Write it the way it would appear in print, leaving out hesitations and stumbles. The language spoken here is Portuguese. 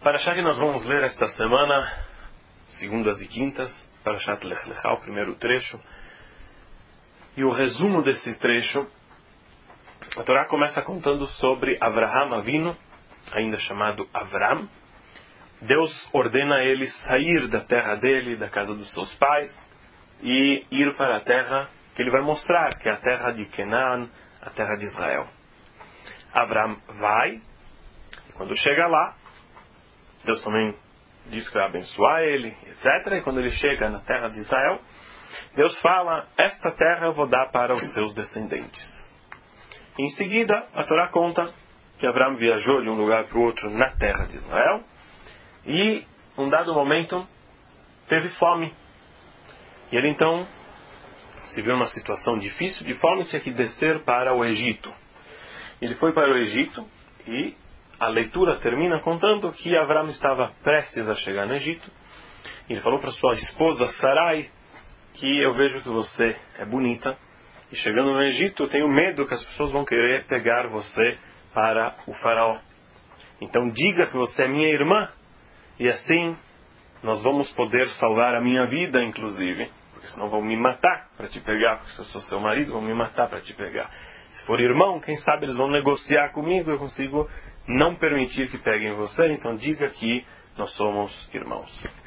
Parashá que nós vamos ler esta semana, segundas e quintas, Parashat Lech Lecha, o primeiro trecho. E o resumo desse trecho, a Torá começa contando sobre Avraham Avinu, ainda chamado Avram. Deus ordena a ele sair da terra dele, da casa dos seus pais, e ir para a terra que ele vai mostrar, que é a terra de Canaã, a terra de Israel. Avram vai, e quando chega lá, Deus também diz que vai abençoar ele, etc. E quando ele chega na terra de Israel, Deus fala, esta terra eu vou dar para os seus descendentes. Em seguida, a Torá conta que Avram viajou de um lugar para o outro na terra de Israel, e, num dado momento, teve fome. E ele então se viu numa situação difícil de fome, tinha que descer para o Egito. Ele foi para o Egito e a leitura termina contando que Avram estava prestes a chegar no Egito. Ele falou para sua esposa Sarai que eu vejo que você é bonita e chegando no Egito eu tenho medo que as pessoas vão querer pegar você para o faraó. Então diga que você é minha irmã e assim nós vamos poder salvar a minha vida, inclusive, porque senão vão me matar para te pegar, porque se eu sou seu marido vão me matar para te pegar. Se for irmão, quem sabe eles vão negociar comigo, eu consigo não permitir que peguem você, então diga que nós somos irmãos.